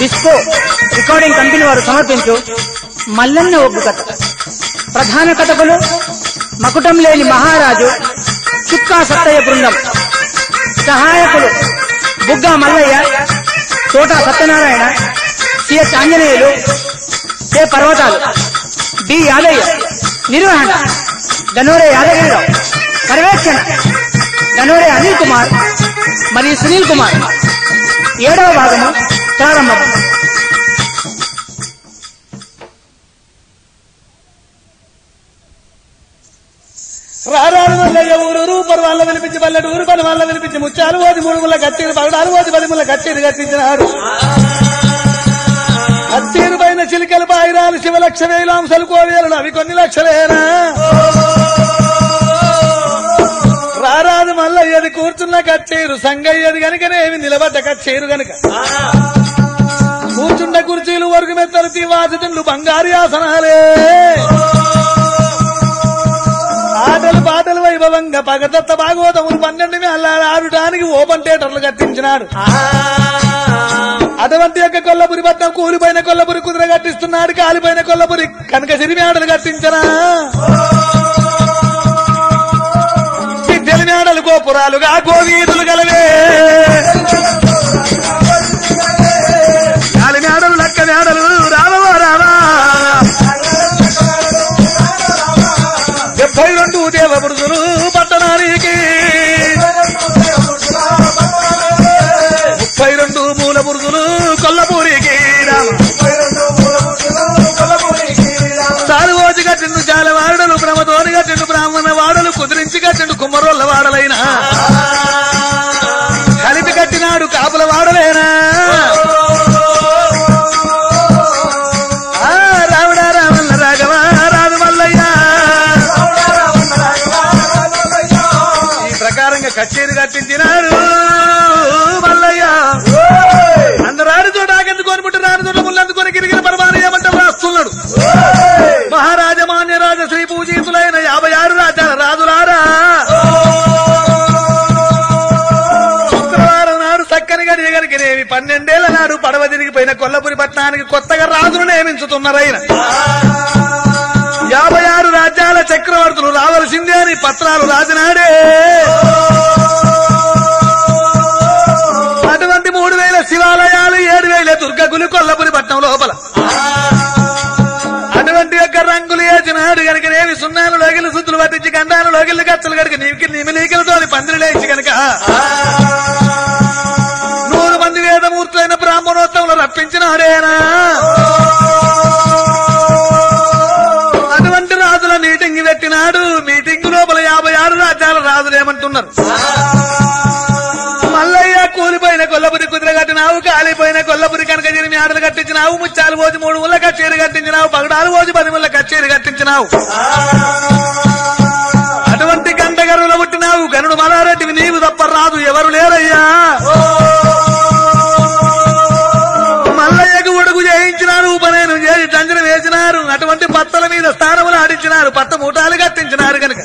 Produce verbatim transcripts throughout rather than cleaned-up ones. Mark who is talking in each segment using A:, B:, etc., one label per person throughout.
A: Disco recording company వారు సమర్పించు మల్లన్న ఒగ్గు కథ. ప్రధాన కథకులు మకుటం లేని మహారాజు చుక్కా సత్తయ్య బృందం. సహాయకులు Bugga Mallaiah, Thota Satyanarayana, CS Anjaneyulu, K Parvathalu, D Yadaiah. నిర్వహణ గనోరే యాదగిరిరావు. పర్యవేక్షణ గనోరే అనిల్ కుమార్ మరియు సునీల్ కుమార్. ఏడవ భాగము ప్రారంభం.
B: రారాడు మల్లయ్య ఊరూరు పరు వాళ్ళ వినిపించి పల్లెడు ఊరు పని వాళ్ళ వినిపించి ముచ్చాలు ఓది మూడు ముళ్ళ కత్తీరు పగడాలు ఓది పది ముళ్ళ కత్తీరు కట్టించినాడు. కత్తీరు పైన చిలికలు పాయిరాలు శివలక్ష వేలాంశలు కోవేలు అవి కొన్ని లక్షలేనా. రారాదు మల్లయ్యది కూర్చున్న కచ్చేరు సంగయ్యది గనుకనేమి నిలబడ్డ కచ్చేరు గనుక కూర్చున్న కుర్చీలు వరకు మెత్తలు తీవాసులు బంగారు ఆసనాలే. ఆటలు పాటలు వైభవంగా పగదత్త భాగవతములు పన్నెండు అల్లాడు ఆడటానికి ఓపెన్ థియేటర్లు కట్టించినాడు. అటువంటి యొక్క కొల్లపురి పట్నం కూలిపోయిన కొల్లపురి కుదుర కట్టిస్తున్నాడు. కాలిపోయిన కొల్లపురి కనుక సిరిమి ఆటలు కట్టించనా. విద్యలు మేడలు గోపురాలుగా గోవీధులు గలవే. కాలి మేడలు లక్క మేడలు రావో రావా. డెబ్బై రెండు దేవపురుషులు పట్టణానికి ముప్పై రెండు మూల పురుషులు కొల్లపూరికి సాలువోజు కట్టిండు జాలవాడలు బ్రహ్మతోని కట్టిండు బ్రాహ్మణ వాడలు కుదిరించి కట్టిండు కుమ్మరోళ్ళ వాడలైనా కలిపి కట్టినాడు కాపుల వాడలేనా. రావడా రామల్ల రాఘవ రాదు మల్లయ్య. ఈ ప్రకారంగా కచేరి కట్టించినాడు మల్లయ్య. అందరాడు చోట ఆకెందుకొని పుట్టి రాని చోట ముళ్ళందుకొని గిరిగిన పరమాన ఏమంటే రాస్తున్నాడు. మహారాజమాన్య రాజ శ్రీ పూజీతులైన యాభై ఆరు రాజ్యాల రాజులారా శుక్రవారం నాడు చక్కని గడియ గనికినేమి పన్నెండేళ్ల నాడు పడవ తిరిగిపోయిన కొల్లపురి పట్టణానికి కొత్తగా రాజును నియమించుతున్నారైన. యాభై ఆరు రాజ్యాల చక్రవర్తులు రావలసిందే అని పత్రాలు రాసినాడే. అటువంటి మూడు వేల శివాలయాలు ఏడు వేల దుర్గగులు కొల్లపురి పట్నం లోపల అటువంటి యొక్క రంగులు వేసినాడు కనుక నేమి సున్నాను లోగిలు సుత్తులు పట్టించి గండాను లోగిళ్ళు గచ్చలు కనుక నీకి నిమిలీకలతో పందిరి లేచి కనుక నూరు మంది వేదమూర్తులైన బ్రాహ్మణోత్సవంలో రప్పించినాడేనా. అటువంటి రాజుల మీటింగ్ పెట్టినాడు. మీటింగ్ లోపల యాభై ఆరు రాజ్యాల రాజులు ఏమంటున్నారు. మల్లయ్య కూలిపోయిన కొల్లపురి కుదిర కట్టినావు, కాలిపోయిన కొల్లపురి కనుక జరిమి ఆటలు కట్టించినావు, ముచ్చాలు పోసి మూడు ముళ్ళ కచ్చేరి కట్టించినావు, పగడాలు పోసి పది ముళ్ళ కచ్చేరి కట్టించినావు. అటువంటి గంటగరువుల పుట్టినావు. గనుడు మలారెడ్డివి నీవు తప్ప రాదు ఎవరు లేరయ్యా. మల్లయ్యకు ఒడుగు చేయించినారు, ఉపనయనం చేసి దంజనం వేసినారు. అటువంటి పత్తల మీద స్థానములు ఆడించినారు, పట్ట మూటాలు కట్టించినారు కనుక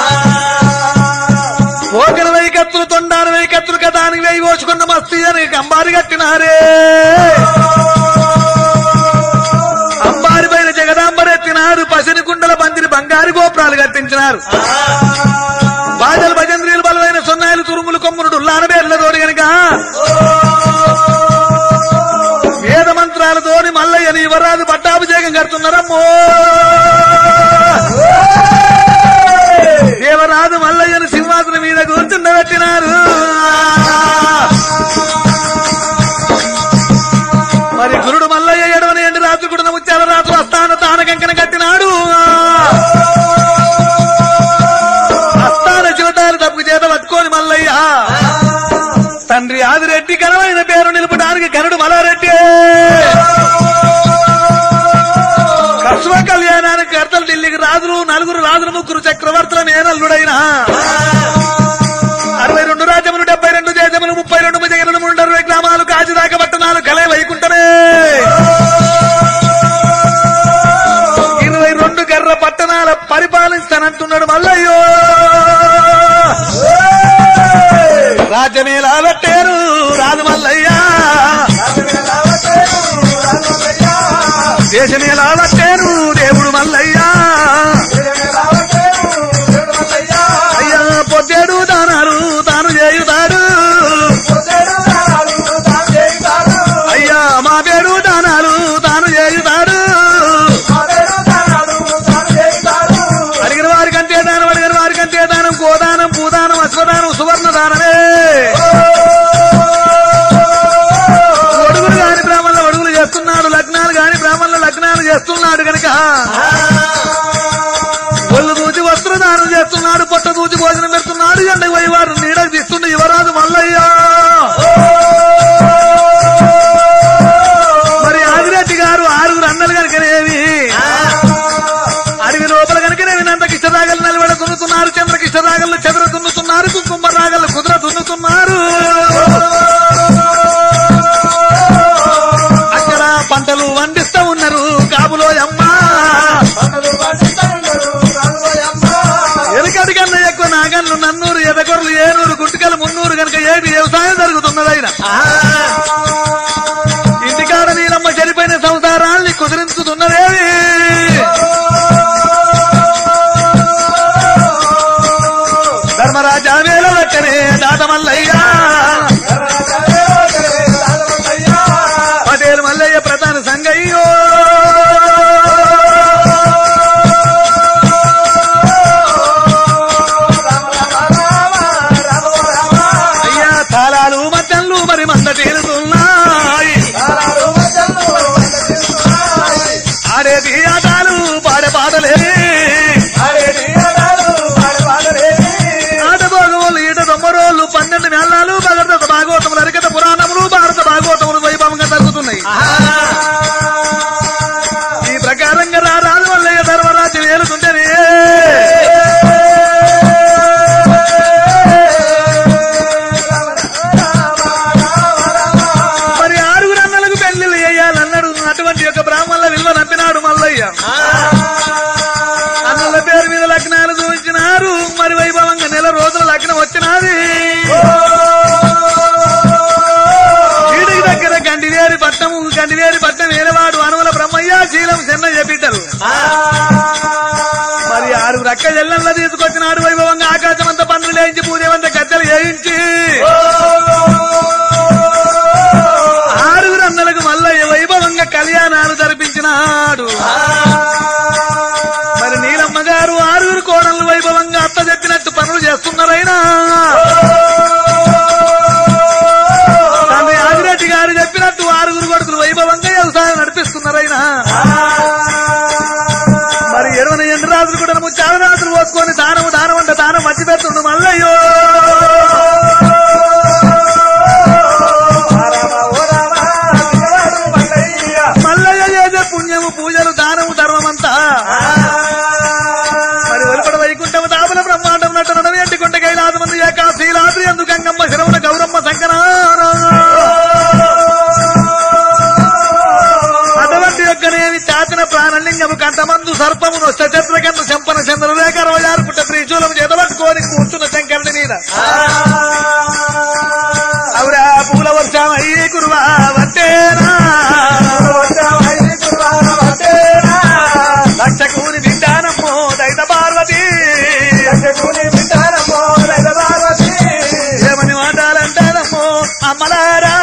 B: ఓకన వెయ్యి కత్తులు తొండాను వెయ్యి కత్తులు కథానికి వెయ్యి పోసుకున్న మస్తీ అని అంబారి కట్టినారే. అంబారి పైన జగదాంబరెత్తినారు. పసిని కుండల పందిరి బంగారు గోపురాలు కట్టించినారు. బాజలు భజంద్రీలు బలమైన సొన్నాయిలు తురుములు కొమ్మునుడు ఉల్లానబేర్ల తోడి గనుక వేద మంత్రాలతోని మల్లయ్యని యువరాజు పట్టాభిషేకం కడుతున్నారమ్మో. దేవరాజు మల్లయ్యను సింహాసనం మీద కూర్చుండబెట్టినారు. మరి గురుడు మల్లయ్య ఎడవని ఎండు రాత్రి కూడా ముత్యాల రాత్రు అస్థాన తాన కంకణ కట్టినాడు. అస్థాన చివటాలు తప్పు చేత పట్టుకోని మల్లయ్య తండ్రి ఆదిరెడ్డి ఘనమైన పేరు నిలపడానికి గనుడు మల్లారెడ్డి కస్వ కళ్యాణానికి కర్తలు ఢిల్లీకి రాజులు నలుగురు రాజులు ముగ్గురు చక్రవర్తుల మేనల్లుడైన అరవై రెండు రాజ్యములు డెబ్బై రెండు దేశములు ముప్పై రెండు భుజగనులు మూడు అరవై గ్రామాలు కాజిదాక పట్టణాలు కలే వైకుంఠమే ఇరవై రెండు గర్ర పట్టణాల పరిపాలిస్తానంటున్నాడు మల్లయ్యో. రాజ్యమేలా పెట్టారు రాజు మల్లయ్య, దేశమే లావట్టేను దేవుడు మల్లయ్యా అయ్యా పొద్దేడు దానాలు తాను చేయుతాడు అయ్యా మా పేరు దానాలు తాను చేయుతాడు అడిగిన వారికంతే దానం అడిగిన వారికంతే దానం గోదానం భూదానం అశ్వదానం సువర్ణ దానమే ఒడుగులు కాని బ్రాహ్మణుల ఒడుగులు చేస్తున్నాడు లగ్నాలు కాని బ్రాహ్మణుల లగ్నాలు చేస్తున్నాడు కనుక ఒళ్ళు దూచి వస్త్రదానం చేస్తున్నాడు పొట్ట దూచి భోజనం పెడుతున్నాడు ఎండకు పోయి వారు నీడకు తీస్తుండే యువరాజు మల్లయ్యా మరి ఆదిరెడ్డి గారు ఆరుగురు అన్నలు కనుకనేవి అడవి లోపల కనుకనేవి నంద కిష్టరాగలు నిలబడ దున్నుతున్నారు చంద్ర కిష్టరాగలు చెదర దున్నుతున్నారు కుంకుమ రాగలు కుదుర దున్నుతున్నారు అక్కడ పంటలు వండిస్తా ఉన్నారు కాబులో అమ్మా ఎనకటి కన్నా ఎక్కువ నాగన్లు నన్నూరు ఎదకొరలు ఏనూరు గుట్టుకలు మున్నూరు కనుక ఏటి వ్యవసాయం జరుగుతున్నదైనా ఇంటికాడ నీలమ్మ చనిపోయిన సంసారాల్ని కుదిరించుతున్నదేవి ధర్మరాజా వేల లెక్కనే దాత మల్లయ్య పటేల్ మల్లయ్య ప్రధాన సంగయ్యో అయ్యా తాళాలు మద్దన్లు మరి మంద తీరుతున్నాయి ఆడేది ఆటాలు పాడే పాటలే ఆటభోగములు ఈట దొమ్మరోళ్ళు పన్నెండు మేళాలు భగవత భాగవతములు అరికత పురాణములు భారత భాగవతములు వైభవంగా జరుగుతున్నాయి ఈ ప్రకారంగా రా రాజు వల్లయ్య ధర్మరాజు ఏలుతుంటేనే మరి ఆరుగురు అన్నలకు పెళ్లిళ్ళు చేయాలన్నాడు అటువంటి యొక్క బ్రాహ్మణుల విలువ నంపినాడు మల్లయ్య అన్నల పేరు మీద లగ్నాలు చూపించినారు మరి వైభవంగా నెల రోజుల లగ్నం వచ్చినది వీడికి దగ్గర గండివేరి పట్నం గండివేరి పట్నం వేరేవాడు అనుమల బ్రహ్మయ్య శీలం చెన్నయ్య బిడ్డలు మరి ఆరుగురు అక్క చెల్లెళ్ళ తీసుకొచ్చినాడు వైభవంగా ఆకాశం అంతా పనులు లేయించి పూజవంత గద్దెలు వేయించి ఆరుగురు అన్నలకు మల్లయ్య వైభవంగా కళ్యాణాలు జరిపించినాడు మరి నీలమ్మ గారు ఆరుగురు కోడళ్ళు వైభవంగా అత్త చెప్పినట్టు పనులు చేస్తున్నారైనా తండ్రి ఆదిరెడ్డి గారు చెప్పినట్టు ఆరుగురు కొడుకులు వైభవంగా వ్యవసాయం నడిపిస్తున్నారైనా మరి ఎరువన ఎండు రాజులు కూడా ముచ్చాల రాజులు పోసుకొని దానము దానం అంటే దానం మర్చి పెడుతుండు మల్లయ్యో మల్లయ్య చేసే పుణ్యము పూజలు దానము ధర్మమంతా మరి వెలుపడ వైకుంఠము దాపల బ్రహ్మాండం నటనడం ఎంటికుంట కైలాసమందు ఏకాశీలాద్రి అందు గంగమ్మ శరవణ గౌరమ్మ శంకర అటువంటి యొక్కనేవి చాచిన ప్రాణలింగము కంటమందు సర్పము నొష్టచత్రకంద శంపన చంద్రరేఖ అరవై ఆరు పుట్ట త్రిశూలము చేతబట్టుకొని కూర్చున్న శంకరుడి మీద అవురా పూల వర్షం అయ్యి కురువా వట్టేనా లక్షకూని విధానమ్మో దైత పార్వతి ఏమని మాటాలంటారమ్మో అమ్మలారా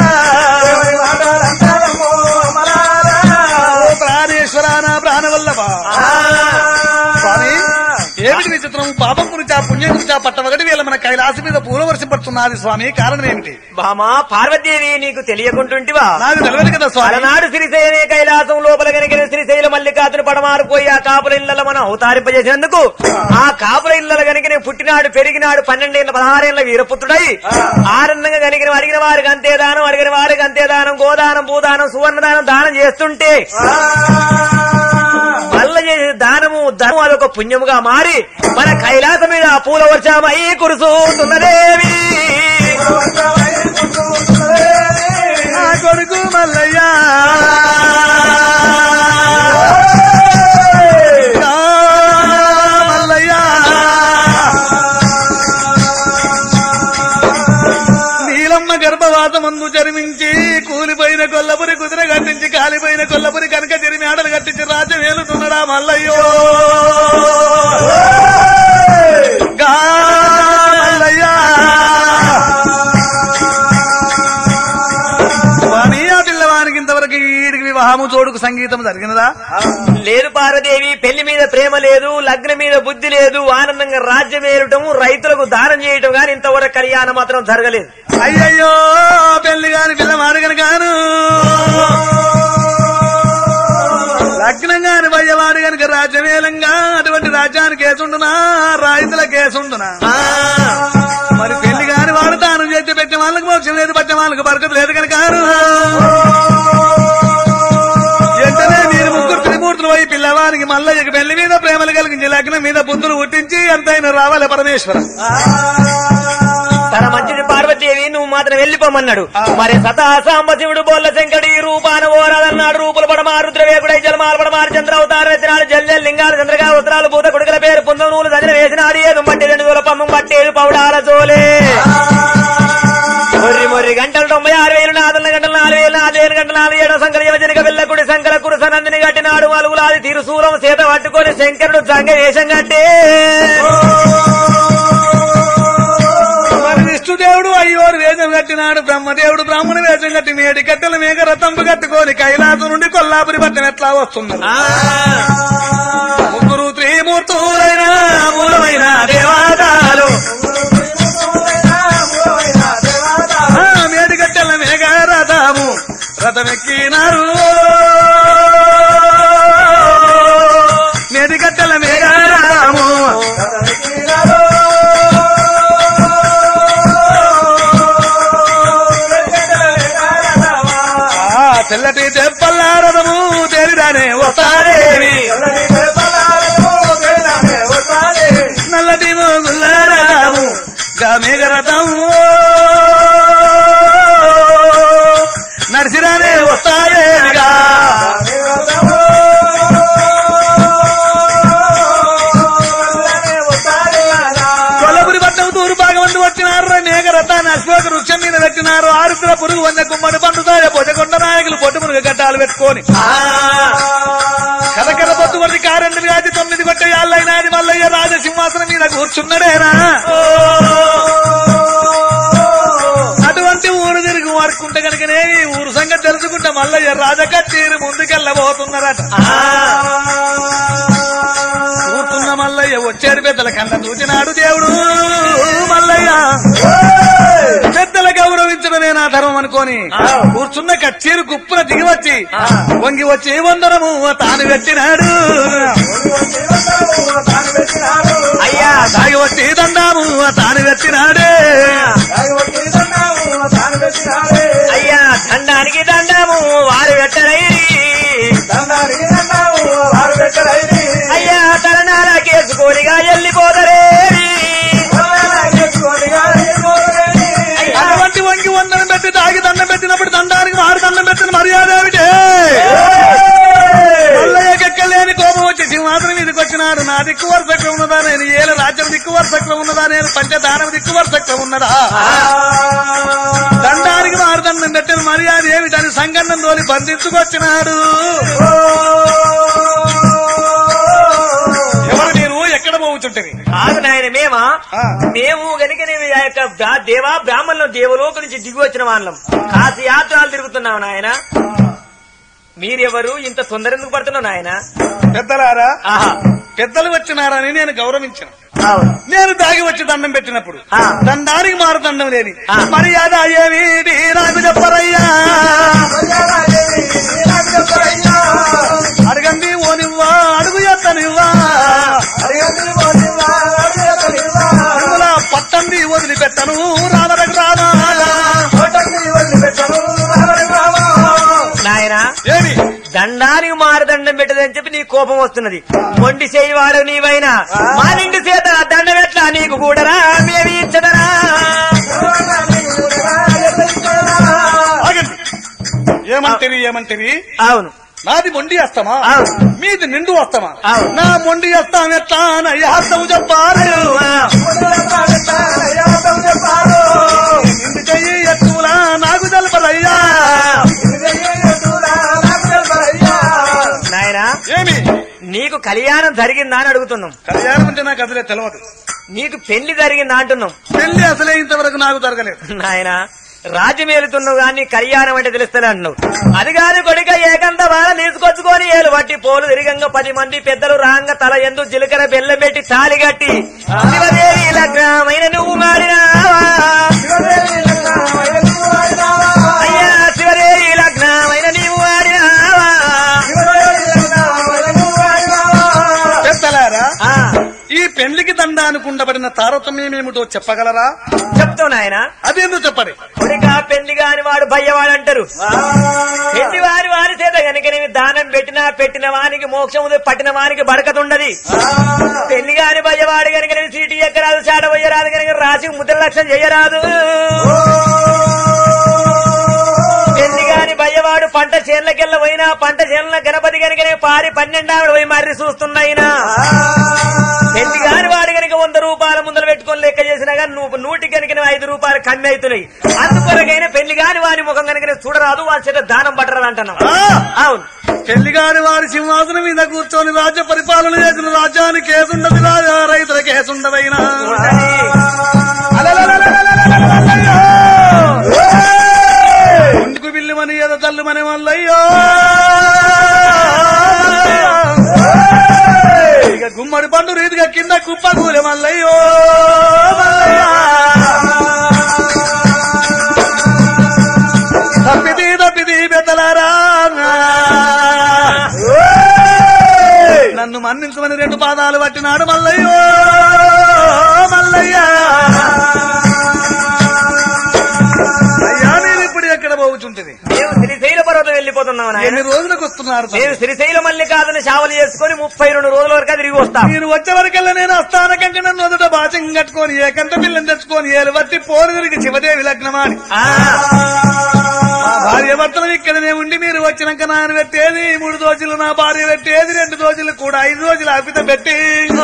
B: ప్రాణేశ్వర నా ప్రాణవల్లభ స్వామి ఏమిటి విచిత్రం పాపం గురించి ఆ పుణ్యం గురించి ఆ పట్టవగటి వీళ్ళ మన కైలాసం మీద పూల వర్షపడుతున్నది స్వామి కారణం ఏమిటి
C: బామా పార్వతీదేవి నీకు తెలియకుంటుంటివా
B: నాకు తెలియదు కదా స్వామి
C: అలనాడు శ్రీశైలమే కైలాసం లోపల కనిగిన శ్రీశైల మల్లికార్జున పడమారిపోయి ఆ కాపుల ఇళ్లలో మనం అవతారింపజేసినందుకు ఆ కాపుల ఇళ్లలో కనిగిన పుట్టినాడు పెరిగినాడు పన్నెండేళ్ల పదహారేళ్ల వీరపుత్రుడై ఆనందంగా కనిగిన అడిగిన వారికి అంతే దానం అడిగిన వారికి అంతే దానం గోదానం భూదానం సువర్ణ దానం దానం చేస్తుంటే వల్ల చేసే దానము ధనము అదొక పుణ్యముగా మారి మన కైలాసం మీద పూల వర్షమై కురుసుతున్నదేవి
B: నా కొడుకు మల్లయ్య మల్లయ్య నీలమ్మ గర్భ తర్వాత మందు జన్మించి కూలిపోయిన కొల్లపురి కుదిర కట్టించి కాలిపోయిన కొల్లపురి కనుక జరిమి ఆడలు కట్టించి రాజ్యం ఏలుతున్నాడా మల్లయ్యో గా మల్లయ్యా వాణి ఆ పిల్లవానికి ఇంతవరకు ఈడికి వివాహము చోడుకు సంగీతం జరిగినదా?
C: లేదు పార్వదేవి, పెళ్లి మీద ప్రేమ లేదు, లగ్నం మీద బుద్ధి లేదు, ఆనందంగా రాజ్యం ఏరటము రైతులకు దానం చేయటం గాని ఇంతవరకు కళ్యాణం మాత్రం జరగలేదు.
B: అయ్యయ్యో పెళ్లి కాని పిల్లవాడు కాను లగ్నం కాని వయ్యవాడు కనుక రాజ్యమేలంగా అటువంటి రాజ్యానికి కేసుండునా రైతుల కేసుండునా? మరి పెళ్లి కాని వాడు తాను చేతి పెట్టే వాళ్ళకి మోక్షం లేదు, పట్టే వాళ్ళకి బరకత లేదు కనుక వెంటనే మీరు ముగ్గురు త్రిమూర్తులు పోయి పిల్లవానికి మల్లయ్యకి పెళ్లి మీద ప్రేమలు కలిగించి లగ్నం మీద బుద్ధులు పుట్టించి ఎంతైనా రావాలి పరమేశ్వరం.
C: తన మంచిది పార్వతీదేవి, నువ్వు మాత్రం వెళ్లిపోమన్నాడు. మరి సతా సాంబశివుడు బోల్ల శంకడి రూపాన ఓరాదన్నాడు. రూపులు పడమారు రుద్రవేకుడై జలమాల పడమారు చంద్ర అవతారం ఎత్తినాడు. జల్లెల్ లింగాలు చంద్రగా ఉత్తరాలు పూత కొడుకుల పేరు పుందం నూలు దజన వేసినాడు. ఏదు మట్టి రెండు దూల పమ్మం పట్టేడు పౌడాల జోలే మొర్రి మొర్రి గంటలు తొంభై ఆరు వేలు నాలుగు గంటలు నాలుగు వేలు నాలుగు వేలు గంటలు నాలుగు ఏడు సంకర యువజనిక వెళ్ళకుడి శంకర కురుస నందిని కట్టినాడు. అలుగులాది తిరుసూలం చేత పట్టుకొని శంకరుడు సంగ వేషం కట్టే
B: విష్ణుదేవుడు అయ్యోరు వేషం కట్టినాడు. బ్రహ్మదేవుడు బ్రాహ్మణ వేషం కట్టి మేడి కట్టెల మేఘ రతంపు కట్టుకొని కైలాసం నుండి కొల్లాపురి పట్టణం ఎట్లా వస్తున్నారు. ముగ్గురు త్రిమూర్తులైన మూలమైన దేవాదాలు మేడి కట్టెల మేఘ రథము రథమెక్కినారు. మేడి కట్టెల మేఘ రథము తెల్లటి తెప్పల్ల రథము తేలిదానే వస్తాదేవి నల్లటి మోగుల్ల రథము మేఘ రథము నడిచిరానే వస్తాయేగా కొల్లపురి పట్టణం తూరు భాగమందు వచ్చినారు. మేఘ రథాన్ని అశోక వృక్షం మీద పెట్టినారు. ఆరుద్ర పురుగు వంద కుమ్మడి పండుతాయ పొజకొండ నాయకులు పొట్టు మురుగు గడ్డాలు పెట్టుకొని కథకథ పొత్తు కొద్ది కారెండు వ్యాధి తొమ్మిది కొట్ట యాళ్ళైనాది మల్లయ్య రాజసింహాసనం మీద కూర్చున్నాడేనా. అటువంటి ఊరు తిరిగి వాడుకుంటే కనుకనే ఈ ఊరు సంగతి తెలుసుకుంటే మల్లయ్య రాజకచ్చీరు ముందుకెళ్ళబోతున్నారట. కూర్చున్న మల్లయ్య వచ్చాడు పెద్దల కళ్ళ చూచినాడు దేవుడు. మల్లయ్య పెద్దల గౌరవించడమే నా ధర్మం అనుకోని కూర్చున్న కచ్చీరు కుప్పున దిగి వచ్చి వంగి వచ్చి వందనము తాను పెట్టినాడు. అయ్యా తాగి వచ్చి దండాము తాను పెట్టినాడే.
C: అయ్యా దండానికి దండము వారు పెట్టరైరి. అయ్యా తలనారా కేసుకోనిగా వెళ్ళిపోదరే.
B: అటువంటి వంగి వందనం పెట్టి తాగి దండం పెట్టినప్పుడు దండానికి వారు దండం పెట్టిన మర్యాద ఏమిటే? మల్లయ్యకెక్కలేని కోపం వచ్చి సింహాసనం మీదకి వచ్చినాడు. నా దిక్కు వరుసక్రం ఉన్నదా, నేను ఏల రాజ్యం దిక్కు వరుసక్రం ఉన్నదా, నేను పంచదానం దిక్కు వరుసక్రం ఉన్నదా, దండానికి వారు దండం పెట్టిన మర్యాద ఏమిటని సంగన్నం తోలి బంధించుకొచ్చినాడు. ఎవరు మీరు ఎక్కడ పోవుచుంటది?
C: కాదు నాయన మేమా మేము గనుక దేవా బ్రాహ్మణులు దేవలోక నుంచి దిగి వచ్చిన వాళ్ళం. కాసి యాత్రలు తిరుగుతున్నాం నాయన. మీరెవరు? ఇంత తొందర ఎందుకు పడుతున్నావు నాయన?
B: పెద్దలారా, పెద్దలు వచ్చినారని నేను గౌరవించిన. నేను దాగి వచ్చి దండం పెట్టినప్పుడు దండానికి మారు దండం లేని మర్యాద ఏమిటి నాకు చెప్పరయ్యా. అడగండి ఓనివ్వా అడుగు ఎత్తనివ్వా పట్టండి వదిలిపెట్టను రామరకు రామా.
C: నాయన
B: ఏమి
C: దండానికి మారదండం పెట్టదని చెప్పి నీ కోపం వస్తున్నది. మొండి చేయవాడు నీవైనా మా నిండి చేత దండం ఎట్లా నీకు కూడరా మేమి ఇచ్చదరా.
B: ఏమంటది ఏమంటది?
C: అవును
B: నాది మొండి వస్తామా, మీది నిండు వస్తామా?
C: అవును.
B: నా మొండి వస్తాం ఎట్లా హస్తము చెప్పారు. నిండు చెయ్యి ఎత్తులా నా
C: కళ్యాణం జరిగిందా అని అడుగుతున్నాం.
B: కళ్యాణం అంటే నాకు అసలే తెలియదు.
C: నీకు పెళ్లి జరిగిందా అంటున్నాం.
B: పెళ్లి అసలే ఇంతవరకు నాకు జరగలేదు.
C: నాయన రాజ్యమేలుతున్నావు గాని కళ్యాణం అంటే తెలుస్తలే అంటున్నావు. అది కాదు కొడుక, ఏకంత బాల తీసుకొచ్చుకొని ఏలు బట్టి పోలు తిరిగంగా పది మంది పెద్దలు రాంగ తల ఎందు జీలకర్ర బెల్లం పెట్టి తాలి కట్టి శివదేవి లగ్నమైన నువ్వు మాడినావా అయ్యా, శివదేవి లగ్నమైన నీవు మాడినావా.
B: చెప్తలారా
C: ఆ,
B: ఈ పెళ్లికి దండ అనుకుండబడిన తారతమ్యం ఏమిటో చెప్పగలరా?
C: చెప్తావు నాయన.
B: అదేందో చెప్పండి.
C: కొడుక పెళ్లి కాని వాడు భయ్యవాడు అంటారు. పెళ్లి వారి వారి చేత కనుక నేను దానం పెట్టినా పెట్టిన వానికి మోక్షం ఉంది, పట్టిన వానికి బడకతుండది. పెళ్లి కాని భయ్యవాడు కనుక నేను సీటీ ఎక్కరాదు, చాట పోయరాదు, కనుక రాసి ముద్ర లక్ష్యం చేయరాదు. పెళ్లి కాని భయ్యవాడు పంట చేనులకెళ్ళ పోయినా పంట చేనుల గణపతి కనుకనే పారి పన్నెండావిడ పోయి మర్రి చూస్తున్నాయినా. పెళ్లి కాని వాడు కనుక వంద రూపాయల ముందర పెట్టుకొని లెక్క చేసినా కానీ నువ్వు నూటి కనుక ఐదు రూపాయలు కమ్మి అవుతున్నాయి. అందుకొరకైనా పెళ్లి కాని వాని ముఖం కనుక చూడరాదు, వాళ్ళ చేత దానం పట్టరాదు అంటున్నావు. అవును,
B: పెళ్లి కాని వారి సింహాసనం మీద కూర్చొని రాజ్య పరిపాలన చేసిన రాజ్యానికి కేసుండదు, రాజా రైతుల కేసుండదైనా. ఒండుకు బిల్లుమని ఏదో తల్లుమని మల్లయ్యో, ఇక గుమ్మడి పండు రీతిగా కింద కుప్ప కూలే మల్లయ్యో మల్లయ్య. తప్పిది తప్పిది పెద్దలారా, నన్ను మన్నించమని రెండు పాదాలు పట్టినాడు మల్లయ్యో మల్లయ్య. అయ్యా నేను ఇప్పుడు ఎక్కడ పోవుచుంటుంది?
C: మేము శ్రీశైల పర్వతం వెళ్ళిపోతున్నాం.
B: ఎన్ని రోజులకు వస్తున్నారు?
C: మేము శ్రీశైల మల్లికార్జున సేవలు చేసుకుని ముప్పై రెండు రోజుల వరకు తిరిగి వస్తాం.
B: మీరు వచ్చే వరకల్లా నేను అస్థానకంగా నన్ను మొదట బాచం కట్టుకొని ఏకంత పిల్లని తెచ్చుకొని ఏలు బట్టి పోరు తిరిగి శివదేవి లగ్నమాని భార్య భర్తలు ఇక్కడనే ఉండి మీరు వచ్చినాక నాన్న పెట్టేది మూడు రోజులు, నా భార్య పెట్టేది రెండు రోజులు కూడా ఐదు రోజులు అర్పిత పెట్టి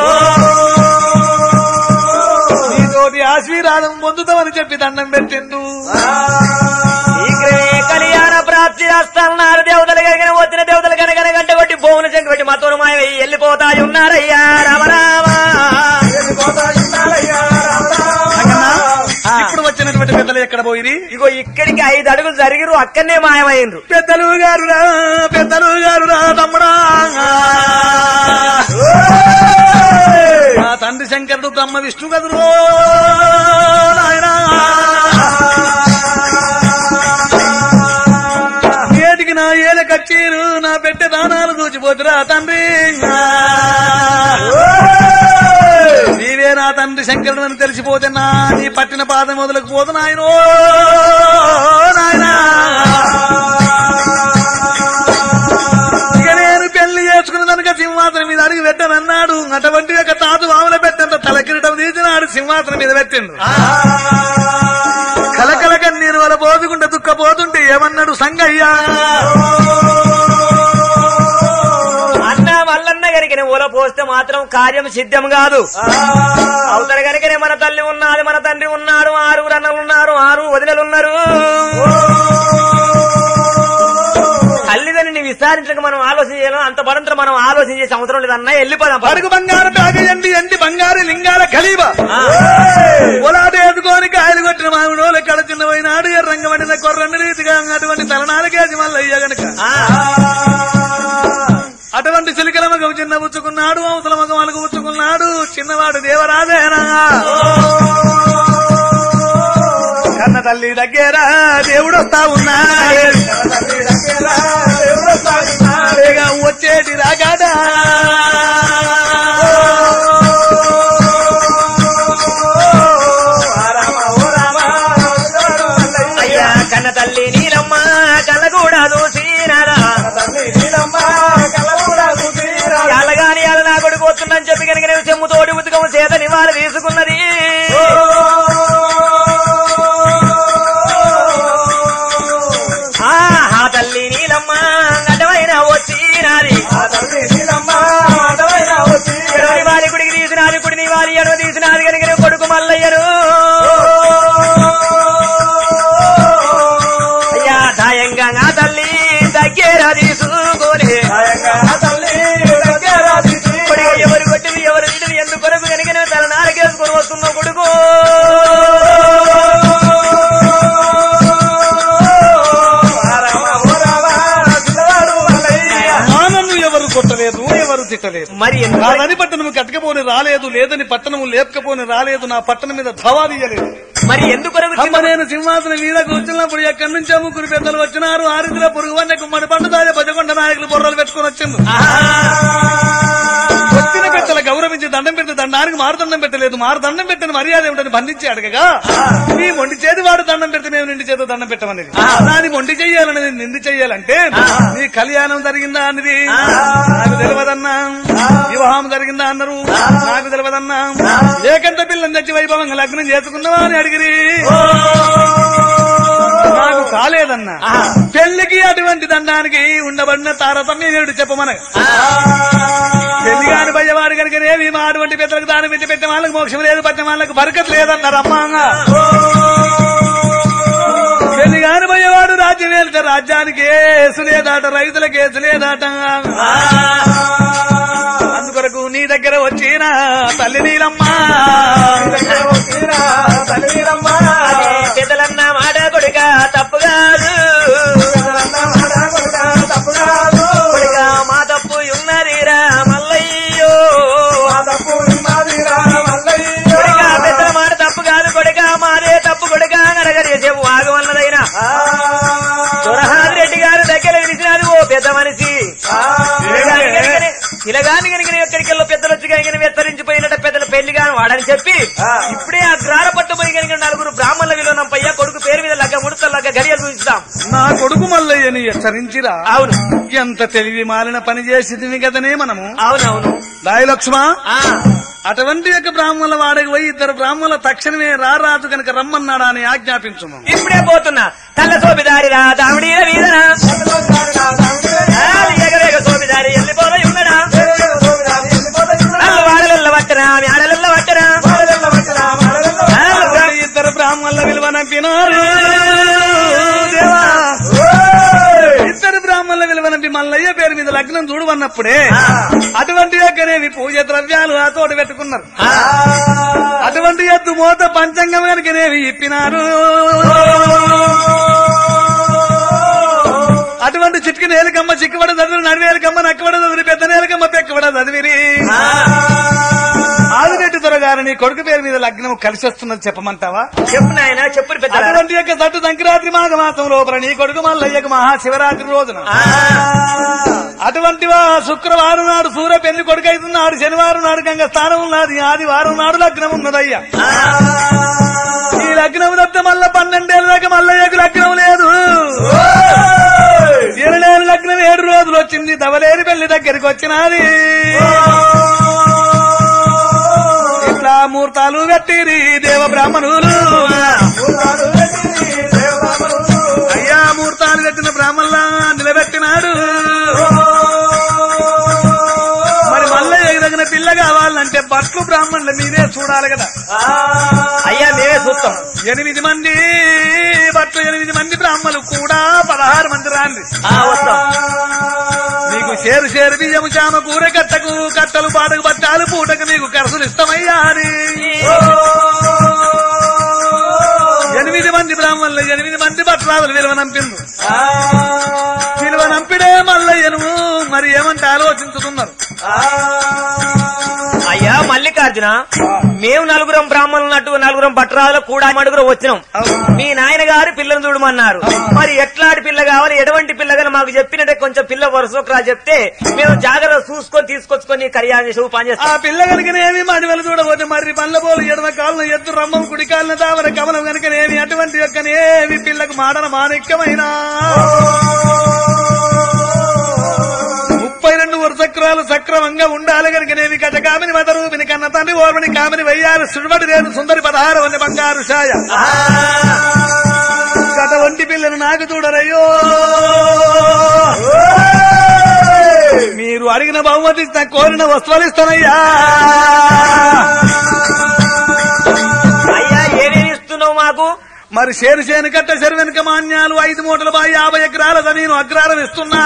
B: నీతోటి ఆశీర్వాదం పొందుతామని చెప్పి దండం పెట్టిండు.
C: శీఘ్రమే కళ్యాణ ప్రాప్తి చేస్తున్నారు. దేవతలు కనుక వచ్చిన దేవతలు కనుక గంట కొట్టి భూములు చెంగు పెట్టి మతోను మాయ వెళ్ళిపోతాయి ఉన్నారయ్యా రామరామా.
B: ఇప్పుడు వచ్చినటువంటి పెద్దలు ఎక్కడ పోయి?
C: ఇగో ఇక్కడికి ఐదు అడుగులు జరిగిరు, అక్కడనే మాయమైండ్రు.
B: పెద్దలు గారురా పెద్దలు గారురా తమ్ముడా, మా తండ్రి శంకరుడు బ్రహ్మ విష్ణు కదురో నాయనా. ఏటికి నా ఏల కచ్చీరు నా పెట్టె దానాలు దూచిపోతురా తండ్రి. నీవే నా తండ్రి శంకరుడు అని తెలిసిపోతే నా నీ పట్టిన పాదం మొదలకు పోదు నాయనో నాయనా. ఇక నేను పెళ్లి చేసుకున్న కనుక సింహాసనం మీద అడిగి పెట్టనన్నాడు. అటువంటి ఒక తాతు వాముల పెట్టంత తలకిరటం తీసినాడు, సింహాసనం మీద పెట్టిండు. కలకల కన్నీరు వల పోదుకుంటే దుఃఖపోతుంటే ఏమన్నాడు సంగయ్యా?
C: అన్న మల్లన్న గరికనే ఊల పోస్తే మాత్రం కార్యం సిద్ధం కాదు. అవతల గరికనే మన తల్లి ఉన్నది, మన తండ్రి ఉన్నాడు, ఆరుగురు అన్నలు ఉన్నారు, ఆరు వదినలున్నారు. తల్లిదండ్రిని విచారించక మనం ఆలోచన చేయాలి. అంత పడంతో మనం ఆలోచన చేసే అవసరం లేదన్నా, వెళ్ళిపోదాం.
B: పడుగు బంగారు బ్యాగ ఎండి ఎండి బంగారు లింగాల ఖలీబా పొలాటు ఎదుకొని కాయలు కొట్టిన మామిడోలు ఎక్కడ చిన్న పోయినాడు. ఎర్రంగ వండిన కొర్రని రీతిగా అటువంటి తలనాలకేసి మల్లయ్య గనక అటువంటి చిలికల మగం చిన్న పుచ్చుకున్నాడు, అవసల మగం అలుగు పుచ్చుకున్నాడు. చిన్నవాడు దేవరాజేనా కన్న తల్లి దగ్గర దేవుడు వస్తా ఉన్నాడు, వచ్చేటి రాగాడా.
C: అయ్యా కన్న తల్లి నీలమ్మ కళ్ళకూడదు సీనారా, ఎల్లగాని అలా నా కొడుకు వస్తుందని చెప్పి కనుక నేను చెమ్ముతోటి ఉతుకము చేత నివాళ తీసుకున్నది. ఆ తల్లి నీలమ్మ అడ్డమైన వచ్చినాది,
B: పెట్టలేదు.
C: మరి
B: రాదని పట్టణము కట్టకపోని రాలేదు, లేదని పట్టణము లేపకపోని రాలేదు, నా పట్టణం మీద ధావా తీయలేదు.
C: మరి ఎందుకు
B: అమ్మ నేను సింహాసనం మీద కూర్చున్నప్పుడు ఎక్కడి నుంచో ముగ్గురు పెద్దలు వచ్చినారు. ఆరుద్ర పురుగు వన్న గుమ్మడి పండు తాజా పదకొండ నాయకులు బొర్రలు పెట్టుకుని వచ్చింది. వచ్చిన పెద్దల గౌరవించి దండం పెడితే దండానికి మారు దండం పెట్టలేదు. మారు దండం పెట్టిన మర్యాద ఏమిటని బంధించి అడగగా నీ మొండి చేతి వాడు దండం పెడితే మేము నిండి చేతి దండం పెట్టమనేది. దాన్ని మొండి చెయ్యాలనేది నిండి చెయ్యాలంటే నీ కళ్యాణం జరిగిందా అన్నది నాకు తెలియదన్నా, వివాహం జరిగిందా అన్నారు నాకు తెలియదన్నా, ఏకంత పిల్లని తెచ్చి వైభవంగా లగ్నం చేసుకున్నావా అని అడిగిరి. నాకు కాలేదన్నా. పెళ్లికి అటువంటి దండానికి ఉండబడిన తారతమ్యం ఏడు చెప్పమన. పెళ్లి కాని భయవాడు కనుకనేవి మా అటువంటి పెద్దలకు దానం పెట్టి పెట్టిన వాళ్ళకి మోక్షం లేదు, పట్టిన వాళ్ళకి బరకత్ లేదన్నారు అమ్మాంగా. పెళ్లి కాని భయవాడు రాజ్యం వెళ్తే రాజ్యానికి ఏసు లేదాట, రైతులకు ఏసు లేదాట. అందుకొరకు నీ దగ్గర వచ్చిన తల్లి నీలమ్మా,
C: పెద్దలన్న మాట కొడుక తప్పు కాదు, కొడుక మా తప్పు ఉన్నదిరా మల్లయ్యో, కొడుక పెద్దల మాట తప్పు కాదు కొడుక మాదే తప్పు కొడుక అడగడి సేపు వాగమన్నదైనా సురహాది రెడ్డి గారు దగ్గర విడిచినారు. ఓ పెద్ద మనిషి ఇలాగాని కనుక ఎక్కడికి వెళ్ళో పెద్దలు వచ్చి కనుక విస్తరించిపోయినట్ట పెద్దల పెళ్లి కాని వాడని చెప్పి ఇప్పుడే ఆ గ్రార పట్టుపోయి కనుక నలుగురు బ్రాహ్మణుల విలువనంపయ్యా కొడుకు పేరు మీద లగ్గ ముడత లగ్గ గడియలు చూపిస్తాం.
B: నా కొడుకు మల్లయ్యని హెచ్చరించిరా.
C: అవును,
B: ఎంత తెలివి మాలిన పని చేసింది కదనే మనము.
C: అవునవును
B: దాయలక్ష్మ అటువంటి యొక్క బ్రాహ్మణుల వాడకి పోయి ఇద్దరు బ్రాహ్మణుల తక్షణమే రారాజు కనుక రమ్మన్నాడా అని ఆజ్ఞాపించము.
C: ఇప్పుడే పోతున్నా తల్ల సోపిదారి రా దామిడి వీధనా ఎగరేగ సోపిదారి వెళ్ళిపోయి ఉన్నడా, వాడలల్ల పట్టరా ఆడలల్ల పట్టరా.
B: ఇద్దరు బ్రాహ్మణుల విలువ నంపినారు దేవా. ఇద్దరు బ్రాహ్మణుల విలువ నంపి మల్లయ్య పేరు మీద లగ్నం చూడవన్నప్పుడే అటువంటి యొక్కనేవి పూజ ద్రవ్యాలు ఆ తోట పెట్టుకున్నారు. అటువంటి ఎద్దు మోత పంచంగం కనుకనేవి ఇప్పినారు. అటువంటి చిట్కి నేలకమ్మ చిక్కుబడ చదువు, నడివేలకమ్మ నక్కబడ చదువు, పెద్ద నేలకమ్మ పెక్కబడ చదివిరి. ఆదిరెడ్డి త్వరగారు నీ కొడుకు పేరు మీద లగ్నం కలిసి వస్తున్నది చెప్పమంటావా?
C: చెప్పు నాయన చెప్పు.
B: అటువంటి యొక్క తట్టు సంక్రాంతి మాఘమాసం లోపల నీ కొడుకు మల్లయ్యకు మహాశివరాత్రి రోజున అటువంటి శుక్రవారం నాడు సూర్య పెళ్లి కొడుకు అవుతున్నాడు, శనివారం నాడు గంగ స్థానం ఉన్నది, ఆదివారం నాడు లగ్నం ఉన్నదయ్యా. ఈ లగ్నం తప్ప మళ్ళా పన్నెండేళ్ళ దాకా మల్లయ్యకు లగ్నం లేదు. ఇరలేని లగ్నం ఏడు రోజులు వచ్చింది, దవలేని పెళ్లి దగ్గరికి వచ్చినది. ఇట్లా ముహూర్తాలు కట్టిరి దేవ బ్రాహ్మణులు. అయ్యా ముహూర్తాలు కట్టిన బ్రాహ్మణులా నిలబెట్టినాడు. మరి మల్లయ్య తగిన పిల్ల కావాలంటే బట్లు బ్రాహ్మణులు మీరే చూడాలి కదా.
C: అయ్యా మేమే చూస్తాం.
B: ఎనిమిది మంది బట్లు, ఎనిమిది మంది బ్రాహ్మణులు కూడా పదహారు మంది రాండి. నీకు షేరు షేరు బియ్యము చామ కూర కట్టకు కట్టలు పాటకు బట్టాలు పూటకు నీకు ఖర్చులు ఇష్టమయ్యా అని ఎనిమిది మంది బ్రాహ్మణులు ఎనిమిది మంది భట్రాదులు విలువ నంపిండు. విలువ నంపిడే మల్లయ్యను మరి ఏమంటే ఆలోచించుతున్నారు.
C: అయ్యా మల్లికార్జున, మేము నలుగురం బ్రాహ్మణులు నట్టు నలుగురం భట్రాదులు కూడా మడుగురు వచ్చినాం. మీ నాయన గారు పిల్లను చూడమన్నారు. మరి ఎట్లాంటి పిల్ల కావాలి, ఎటువంటి పిల్ల కానీ మాకు చెప్పినట్టే కొంచెం పిల్ల వరుసరా చెప్తే మేము జాగ్రత్త చూసుకొని తీసుకొచ్చుకొని కళ్యాణ్ చేసి పని చేస్తాం.
B: ఆ పిల్ల కనుకనేమి మడివెలు చూడబోతే మరి పండ్ల పోలు ఎడమ కాలను ఎత్తు రమ్మం కుడి కాలిన దావర కమలం కనుకనేమి అటువంటి యొక్కనేమి పిల్లకు మాటల మాణిక్యమైన ముప్పై రెండు వరుసక్రాలు సక్రమంగా ఉండాలి కనుకనేమి గజ కామిని మదరూపిని కన్న తండ్రి ఓర్మని కామిని వయ్యారు సుడిబడి రేణు సుందరి పదహారు వంద బంగారు షాయ గత ఒంటి పిల్లను నాకు చూడరయ్యో. మీరు అడిగిన బహుమతి కోరిన వస్తువులు ఇస్తానయ్యా.
C: అయ్యా ఏమేమి ఇస్తున్నావు మాకు?
B: మరి చేను చేను కట్ట చెరు వెనుక మాన్యాలు ఐదు మూటల బాయి యాభై ఎకరాల నేను అగ్రారం ఇస్తున్నా.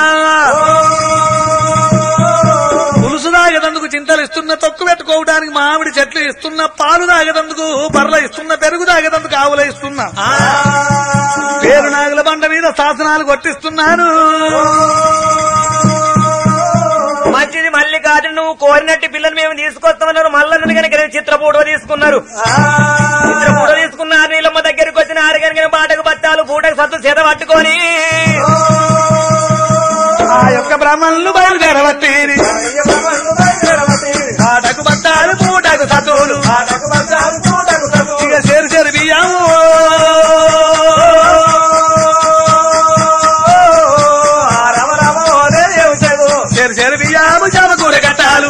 B: పులుసు తాగేదందుకు చింతలు ఇస్తున్న, తొక్కు పెట్టుకోవడానికి మామిడి చెట్లు ఇస్తున్న, పాలు తాగేదందుకు బర్రె ఇస్తున్న, పెరుగు తాగేదందుకు ఆవుల ఇస్తున్నా. పేరు నాగుల బండ మీద శాసనాలు కొట్టిస్తున్నాను.
C: మంచిది మల్లికార్జున నువ్వు కోరినట్టు పిల్లని మేము తీసుకొస్తామన్నారు. మల్లన్నని కనుక చిత్ర ఫోటో తీసుకున్నారు. చిత్ర ఫోటో తీసుకున్నారు. నీలమ్మ దగ్గరికి వచ్చిన ఆరు కనుక బాటకు బత్తాలు పూటకు సత్తు చేత పట్టుకొని
B: ఆ యొక్క బ్రాహ్మణులు బయలుదేరవట్టి బాటకు బత్తాలు పూటకు సతువులు ఇక చేరు చేరు బియ్యము చేరు చేరు బియ్యము జామ కూర కట్టాలు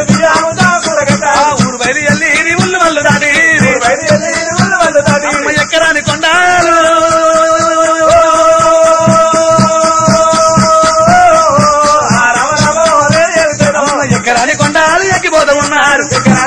B: ఊరు బయలు ఎల్లి ఉల్లు మల్లు దాటి ఎక్కరాని కొండాలు ఎక్కరాని కొండాలు ఎక్కిపోతూ ఉన్నారు.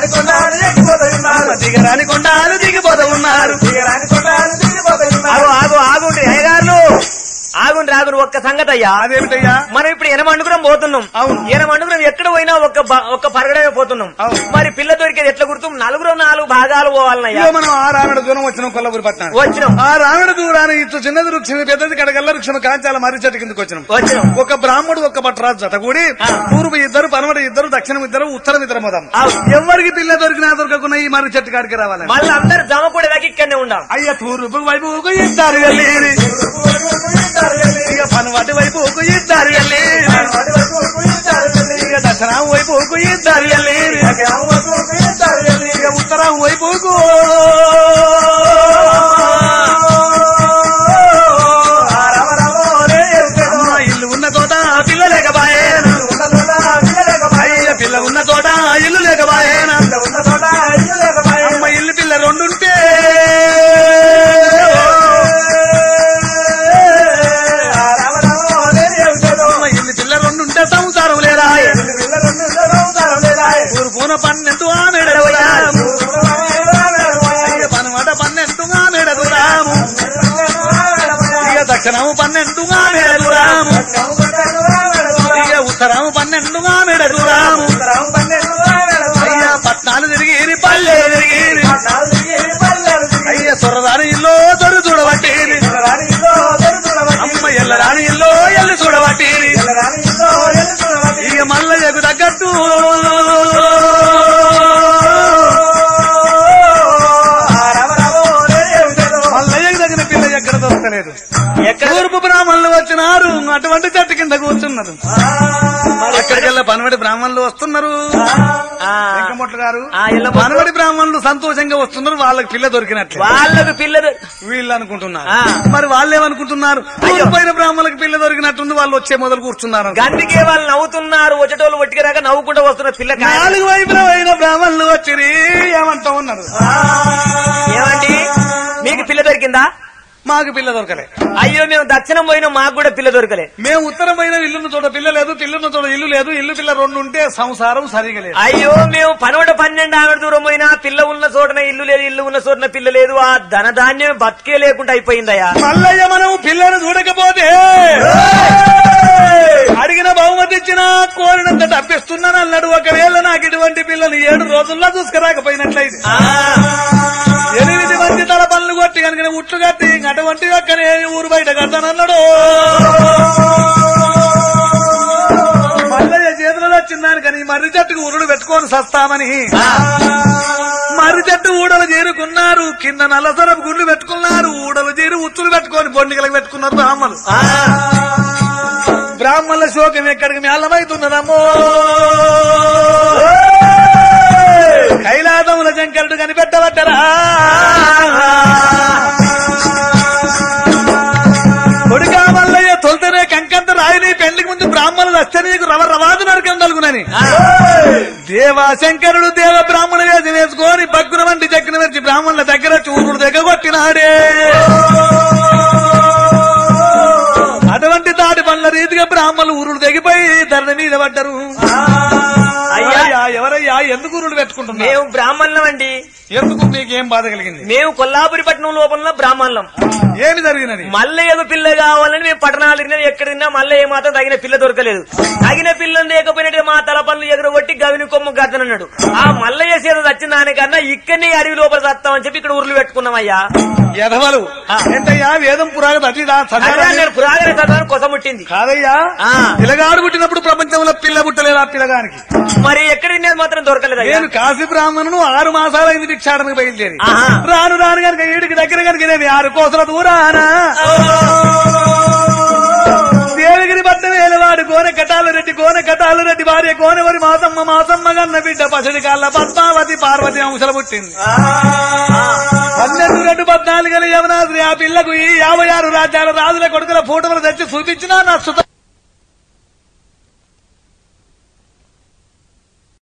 B: దిగరాని కొండాలు దిగిపోతూ ఉన్నారు.
C: ఆగు ఆగు ఆగుండ్రి అయ్యగారులు ఆగుండ్రి ఆగుండ్రి ఒక్క సంగతి అయ్యా.
B: అదేమిటయ్యా?
C: మనం ఇప్పుడు ఎనమండుకురం పోతున్నాం.
B: అవును.
C: ఎనమండుకురం ఎక్కడ పోయినా ఒక్క ఒక్క పరగడమే పోతున్నాం.
B: అవును.
C: మరి పిల్ల దొరికేది ఎట్లా గుర్తు? నలుగురు నాలుగు భాగాలు పోవాలన్నయ్యా.
B: ఇదిగో మనం ఆ రావణ దూరం వచ్చినాం కొల్లపూరి పట్టణం
C: వచ్చినాం.
B: ఆ రావణ దూరాన్ని ఇటు చిన్నది వృక్షం పెద్దది కడగల్ల వృక్షం కాంచాల మర్రి చెట్టు కిందకి వచ్చినాం.
C: వచ్చినాం.
B: ఒక బ్రాహ్మడు ఒక భట్రాజు జత కూడి పూర్వ ఇద్దరు పనమట ఇద్దరు దక్షిణం ఇద్దరు ఉత్తరం ఇద్దరు మొదం ఎవరికి పిల్ల దొరికినా దొరకకుండా ఈ మర్రి చెట్టు కాడికి రావాలి.
C: మళ్ళీ అందరు జమ కూడా దాకా ఇక్కడనే ఉండాం.
B: అయ్య తూర్పు వైపు ఇద్దరు వెళ్ళి ఇక పనవాటి వైపు ఇద్దరు వెళ్ళి ఇక దక్షిణం వైపు ఇద్దరు వెళ్ళి ఇక ఉత్తరం వైపు ఇల్లు ఉన్న తోట పిల్ల లేకబాయేనా అయ్య పిల్ల ఉన్న తోట ఇల్లు లేకబాయేనా అమ్మ ఇల్లు పిల్ల రెండుంటే ఇల్లు పిల్ల రెండుంటే సంసారం లేదా ఊరు పూన పన్నెండు ఆమెడవయ్యా పనమాట పన్నెండు ఆమెడదురాము ఇక దక్షిణము పన్నెండు ఆమెడదురాము ఇక ఉత్తరము పన్నెండు ఆమెడదురాము అయ్యా పట్నాలు తిరిగి పల్లె తిరిగి అయ్య సొరదాని ఇల్లు దొరు చూడబట్టి అమ్మ ఎల్లరాని ఇల్లు ఎల్లు చూడబట్టి ఇక మల్లయ్యకు తగ్గట్టు మల్లయ్యకు తగిన పిల్ల ఎక్కడ దొరకలేదు. తూర్పు బ్రాహ్మణులు వచ్చినారు. అటువంటి చెట్టు కింద కూర్చున్నారు. ఎక్కడికెళ్ళ పనవడి బ్రాహ్మణులు వస్తున్నారు. వెంకమొట్ల గారు పనవడి బ్రాహ్మణులు సంతోషంగా వస్తున్నారు. వాళ్ళకి పిల్ల దొరికినట్లు
C: వాళ్ళకు పిల్ల
B: వీళ్ళు అనుకుంటున్నారు. మరి వాళ్ళు ఏమనుకుంటున్నారు? పోయిన బ్రాహ్మణులకు పిల్ల దొరికినట్టుంది. వాళ్ళు వచ్చే మొదలు కూర్చున్నారు.
C: అందుకే వాళ్ళు నవ్వుతున్నారు. వచ్చేటోళ్ళు ఒట్టికి నవ్వుకుంటూ వస్తున్నారు. పిల్ల
B: నాలుగు వైపుల పోయిన బ్రాహ్మణులు వచ్చి ఏమంటా ఉన్నారు?
C: ఏమండి మీకు పిల్ల దొరికిందా?
B: మాకు పిల్ల దొరకలే.
C: అయ్యో మేము దక్షిణం పోయినా మాకు కూడా పిల్ల దొరకలే.
B: మేము ఉత్తరం పోయిన ఇల్లున్న చోట పిల్ల లేదు, పిల్లున్న చోట ఇల్లు లేదు. ఇల్లు పిల్ల రెండు ఉంటే సంసారం సరిగా లేదు.
C: అయ్యో మేము పనోట పన్నెండు ఆమె దూరం పోయినా పిల్ల ఉన్న చోటన ఇల్లు లేదు, ఇల్లు ఉన్న చోటన పిల్ల లేదు. ఆ ధనధాన్యం బతికే లేకుండా అయిపోయిందయ్యా.
B: మల్లయ్య మనం పిల్లను చూడకపోతే అడిగిన బహుమతి ఇచ్చినా కోరినంత తప్పిస్తున్నాను అన్నాడు. ఒకవేళ నాకు ఇటువంటి పిల్లని ఏడు రోజుల్లో చూసుకురాకపోయినట్లయితే ఎనిమిది మంది తల పనులు కొట్టి కనుక ఉట్లు కట్టి అటువంటి ఒక్కనే ఊరు బయట కడతానన్నాడు. మల్లయ్య చేతులు వచ్చిందాని కానీ మర్రి చెట్టుకు ఉరుడు పెట్టుకొని సస్తామని మర్రి చెట్టు ఊడలు చేరుకున్నారు. కింద నల్లసరపు గుండ్లు పెట్టుకున్నారు. ఊడలు చేరి ఉచ్చులు పెట్టుకొని బొండిగలకు పెట్టుకున్నారు బ్రాహ్మణులు. బ్రాహ్మణుల శోకం ఎక్కడికి మేళమైతున్నదమ్మో. కైలాసముల శంకరుడు కనిపెట్టబట్టరా. కొడుకా మల్లయ్య తొలితేనే కంకంత రాయిని పెళ్లికి ముందు బ్రాహ్మణులు వస్తే నీకు రవ రవాదు నరకం కలుగునని దేవా శంకరుడు దేవ బ్రాహ్మణ వేసి వేసుకొని బగ్గున వంటి చక్కిన వచ్చి బ్రాహ్మణుల దగ్గర చూరుడు దగ్గర కొట్టినాడే. అటువంటి తాటి పనుల రీతిగా బ్రాహ్మణులు ఊరుడు తెగిపోయి ధరణ మీద పడ్డరు. అయ్యా ఎవరయ్యా ఎందుకు ఊరుడు పెట్టుకుంటున్నారు?
C: మేము బ్రాహ్మణులం అండి.
B: ఎందుకు మీకేం బాధ కలిగింది?
C: మేము కొల్లాపురి పట్టణం లోపల బ్రాహ్మణులం.
B: ఏమి జరిగినది?
C: మల్లయ్యకు పిల్ల కావాలని మేము పట్టణాలు తిరిగినా ఎక్కడ తిన్నా మల్లయ్య మాత్రం తగిన పిల్ల దొరకలేదు. తగిన పిల్లని లేకపోయినట్టు మా తల పనులు ఎగరగొట్టి గవిని కొమ్ము గద్దనన్నాడు. ఆ మల్లయ్య సేద వచ్చిన దానికన్నా ఇక్కడనే అడవి లోపల చస్తామని చెప్పి ఇక్కడ ఊర్లు పెట్టుకున్నామయ్యా.
B: యధవలు ఏంటయ్యా వేదం పురాగతి అట్లా
C: అదే నేను పురాగన చదవని కొసముట్టింది
B: కాదయ్యా
C: ఆ.
B: పిల్లగాడు పుట్టినప్పుడు ప్రపంచంలో పిల్ల పుట్టలేదు ఆ పిల్లగానికి
C: మరి ఎక్కడ తినేది మాత్రం దొరకలేదు
B: నేను కాశీ బ్రాహ్మణును ఆరు మాసాలైంది భిక్షాటనకు బయలుదేరి
C: ఆహా.
B: రాను రాను కనుక ఈడికి దగ్గర కనుక నేను ఆరు కోసల దూరానా దేవగిరి పట్టణ వేలవాడు కోనె కటాల రెడ్డి కోనె కటాల రెడ్డి భార్య కోనెవరి మాసమ్మ మాసమ్మ గన్న బిడ్డ పసడి కాళ్ళ పద్మావతి పార్వతి అంశలు పుట్టింది పన్నెండు రెండు పద్నాలుగు యవనాద్రి ఆ పిల్లకు ఈ యాభై ఆరు రాజ్యాల రాజుల కొడుకుల ఫోటోలు తెచ్చి చూపించినా నా సుత